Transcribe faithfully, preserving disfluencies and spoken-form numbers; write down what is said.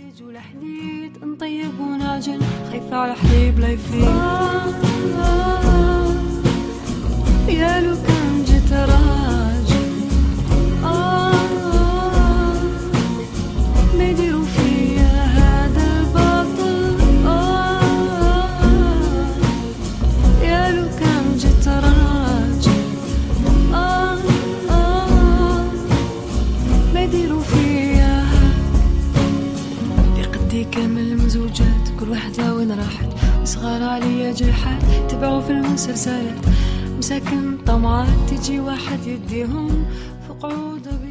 نتزوج ولحديت نطيب ونعجن خايفة على حليب لا يفيد. آه آه يا لو كان جيت راجل آه آه ما يديروا فيا هذا الباطل. آه آه يا لو كان جيت راجل آه آه ما يديروا فيا. في قدي كامل مزوجات كل وحدة وين راحت صغار عليا جرحات تبعوا في المسلسلات مساكن طمعات تجي واحد يديهم في قعود.